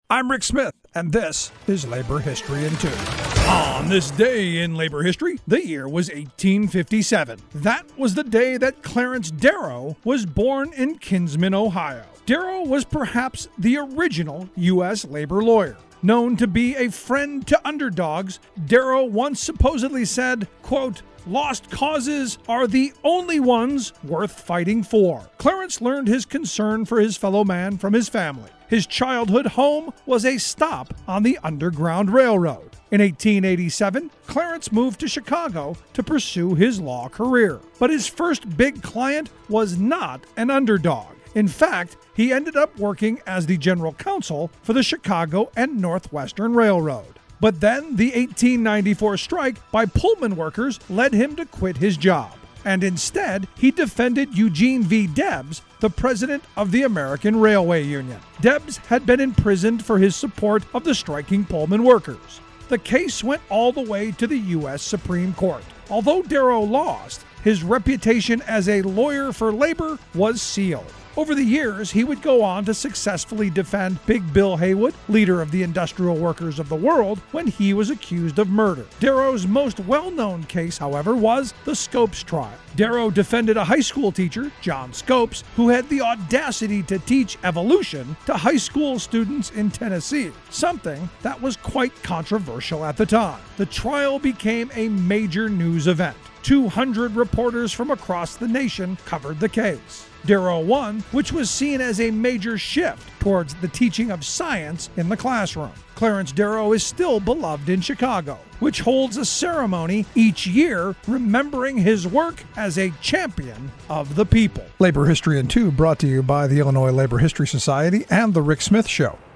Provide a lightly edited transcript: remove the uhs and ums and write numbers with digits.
I'm Rick Smith, and this is Labor History in 2. On this day in labor history, the year was 1857. That was the day that Clarence Darrow was born in Kinsman, Ohio. Darrow was perhaps the original U.S. labor lawyer. Known to be a friend to underdogs, Darrow once supposedly said, quote, "Lost causes are the only ones worth fighting for." Clarence learned his concern for his fellow man from his family. His childhood home was a stop on the Underground Railroad. In 1887, Clarence moved to Chicago to pursue his law career. But his first big client was not an underdog. In fact, he ended up working as the general counsel for the Chicago and Northwestern Railroad. But then the 1894 strike by Pullman workers led him to quit his job. And instead, he defended Eugene V. Debs, the president of the American Railway Union. Debs had been imprisoned for his support of the striking Pullman workers. The case went all the way to the U.S. Supreme Court. Although Darrow lost, his reputation as a lawyer for labor was sealed. Over the years, he would go on to successfully defend Big Bill Haywood, leader of the industrial workers of the world, when he was accused of murder. Darrow's most well-known case, however, was the Scopes trial. Darrow defended a high school teacher, John Scopes, who had the audacity to teach evolution to high school students in Tennessee, something that was quite controversial at the time. The trial became a major news event. 200 reporters from across the nation covered the case. Darrow won, which was seen as a major shift towards the teaching of science in the classroom. Clarence Darrow is still beloved in Chicago, which holds a ceremony each year remembering his work as a champion of the people. Labor History in 2 brought to you by the Illinois Labor History Society and The Rick Smith Show.